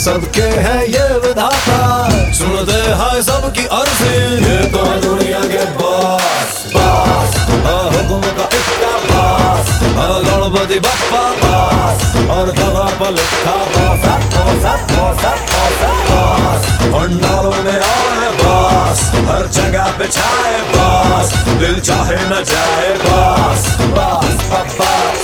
सबके हैं ये विधाता, सुनते हैं सबकी अर्जी, ये तो है दुनिया के बॉस बॉस, हुक्म का इतना बॉस, गणपति बप्पा बॉस, और कमर पर लिखा बॉस बॉस बॉस बॉस। पंडालों में आए बॉस, हर जगह पे छाए बॉस, दिल चाहे न जाए बॉस बॉस बॉस।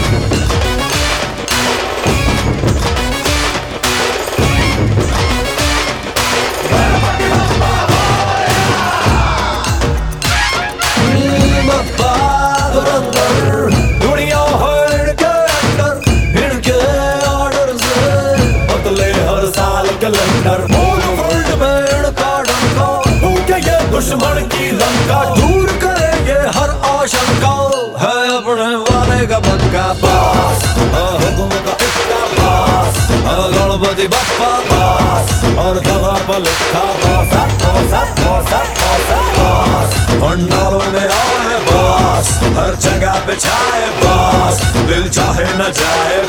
दुनिया हर के अंदर इनके ऑर्डर से बदले हर साल कैलेंडर, वर्ल्ड में इनका डंका, भूखे ये दुश्मन की लंका, दूर करेंगे हर आशंका, है अपने वाले का पक्का बॉस, हुक्म का इतना बॉस, गणपति बप्पा बॉस, और कमर पर लिखा बॉस बॉस बॉस बॉस। पंडालों में आए बॉस, हर जगह पे छाए बॉस, दिल चाहे न जाए